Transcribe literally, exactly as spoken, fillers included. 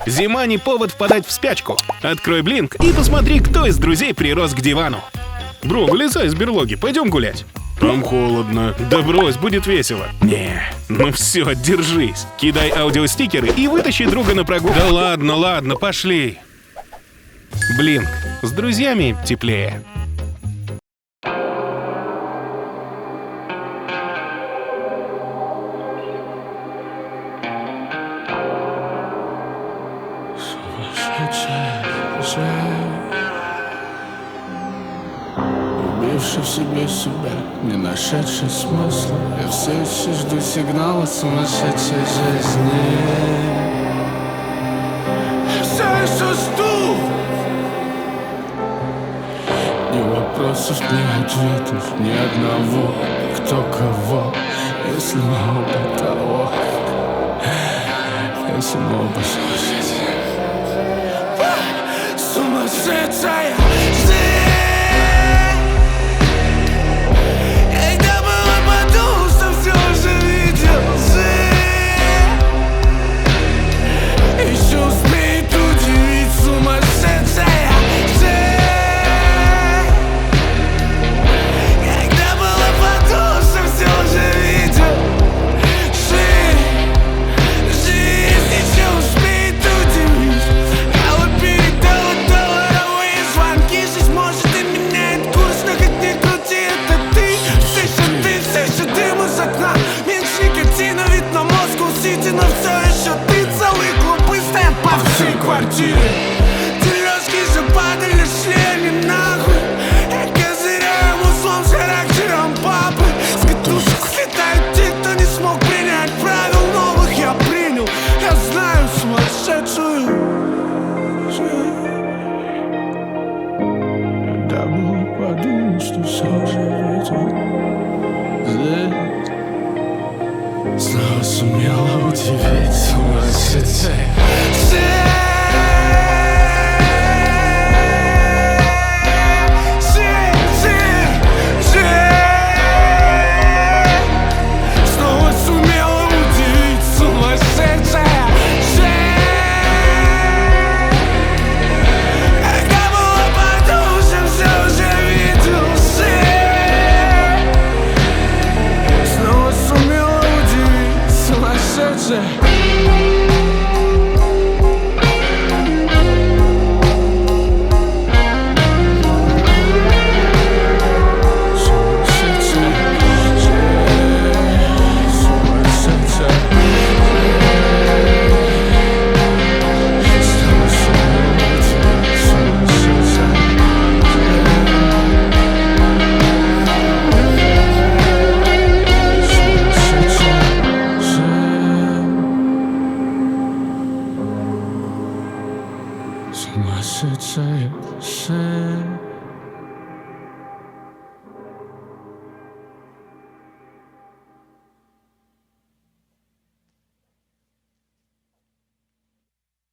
Зима не повод впадать в спячку. Открой Блинк и посмотри, кто из друзей прирос к дивану. Бро, вылезай из берлоги, пойдем гулять. Там холодно. Да брось, будет весело. Не, ну все, держись. Кидай аудиостикеры и вытащи друга на прогулку. Да ладно, ладно, пошли. Блинк, с друзьями теплее. Убивший в себе себя, не нашедший смысла, я все еще жду сигнала сумасшедшей жизни. Все еще жду. Ни вопросов, ни ответов, ни одного, кто кого, если мы оба того, если мы оба сумасшедшие. Сумасшедшая жизнь. Квартире дележки же падали, шли они нахуй. Я козыряю узлом с характером папы. С катушек слетают те, кто не смог принять правил новых. Я принял, я знаю сумасшедшую жизнь. Да было подумать, что все уже видел. Снова сумела удивить сумасшедшая жизнь. Сумасшедшая жизнь.